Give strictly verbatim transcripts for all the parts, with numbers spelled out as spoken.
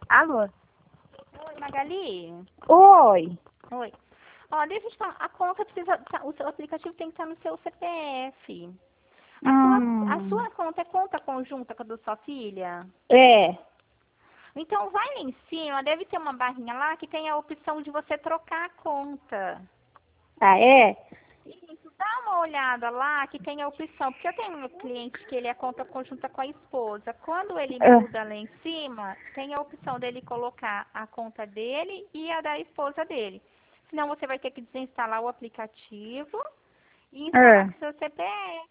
Alô? Oi, Magali. Oi. Oi. Ó, deixa eu te falar, a conta precisa, tá, o seu aplicativo tem que estar no seu C P F. A, Hum, sua, a sua conta é conta conjunta com a da sua filha? é. Então vai lá em cima, deve ter uma barrinha lá que tem a opção de você trocar a conta. Ah, é? Isso, dá uma olhada lá que tem a opção, porque eu tenho um cliente que ele é conta conjunta com a esposa. Quando ele Ah, muda lá em cima, tem a opção dele colocar a conta dele e a da esposa dele. Senão você vai ter que desinstalar o aplicativo e instalar ah. com seu C P F.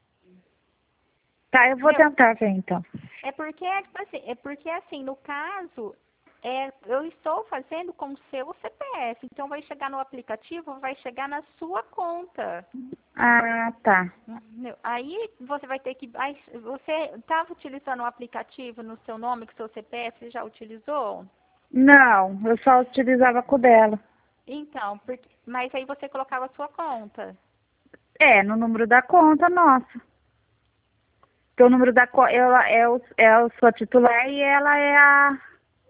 Tá, eu vou Entendeu? tentar ver então. É porque, tipo assim, é porque assim, no caso, é, eu estou fazendo com o seu C P F. Então vai chegar no aplicativo, vai chegar na sua conta. Ah, tá. Entendeu? Aí você vai ter que. Aí, você estava utilizando o aplicativo no seu nome, com o seu C P F, você já utilizou? Não, eu só utilizava com o dela. Então, porque, mas aí você colocava a sua conta. É, no número da conta, nossa. Porque o número da conta, ela é o, é o sua titular e ela é a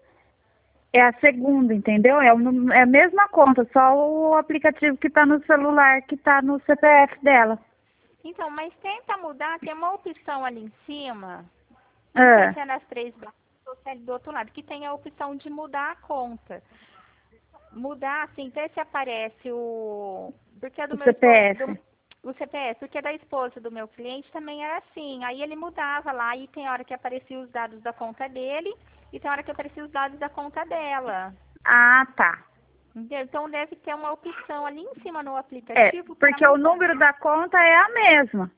é a segunda, entendeu? É, o, nú- é a mesma conta, só o aplicativo que tá no celular que tá no C P F dela. Então, mas tenta mudar, tem uma opção ali em cima. Não sei Ah, se é nas três barras ou se é do outro lado, que tem a opção de mudar a conta. Mudar, assim, ver se aparece o. Porque é do o meu esposo. C P F. Do, o C P F, porque da esposa do meu cliente também era assim. Aí ele mudava lá e tem hora que aparecia os dados da conta dele e tem hora que aparecia os dados da conta dela. Ah, tá. Entendeu? Então deve ter uma opção ali em cima no É, aplicativo para porque o mudar. número da conta é a mesma.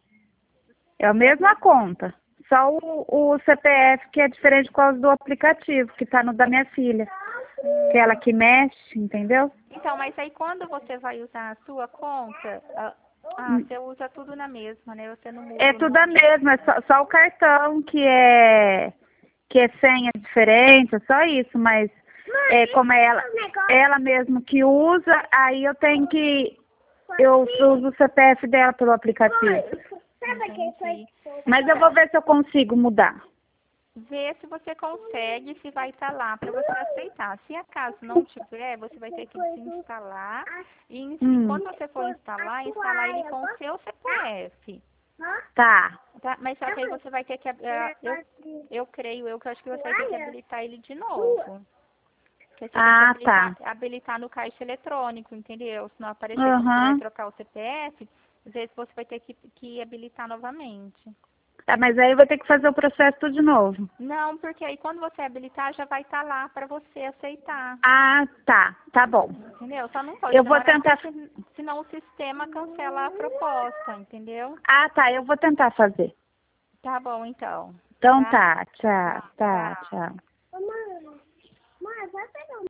É a mesma conta. Só o, o C P F que é diferente por causa do aplicativo, que tá no da minha filha. Que é ela que mexe, entendeu? Então, mas aí quando você vai usar a sua conta, ah, ah, você usa tudo na mesma, né? Você não É muda o tudo a nome. mesma, é só, só o cartão que é que é senha diferente, é só isso, mas é como é ela, ela mesmo que usa, aí eu tenho que eu uso o C P F dela pelo aplicativo. Entendi. Mas eu vou ver se eu consigo mudar. Ver se você consegue, se vai estar lá para você aceitar. Se acaso não tiver, você vai ter que desinstalar e, ins- e Hum, quando você for instalar, instalar ele com o seu C P F. tá. Tá? Mas só que aí você vai ter que, ab- ah, eu, eu creio, eu que acho que você vai ter que habilitar ele de novo. Porque você tem que Ah, habilitar, tá. habilitar no caixa eletrônico, entendeu? Se não aparecer como você vai Aham. trocar o C P F, às vezes você vai ter que, que habilitar novamente. Tá, mas aí eu vou ter que fazer o processo tudo de novo. Não, porque aí quando você habilitar, já vai estar lá para você aceitar. Ah, tá. Tá bom. Entendeu? Só não pode Eu vou demorar, porque tentar. se- senão o sistema cancela a proposta, entendeu? Ah, tá. Eu vou tentar fazer. Tá bom, então. Então Tá? tá. Tchau. Tá, Tá, tchau. tchau.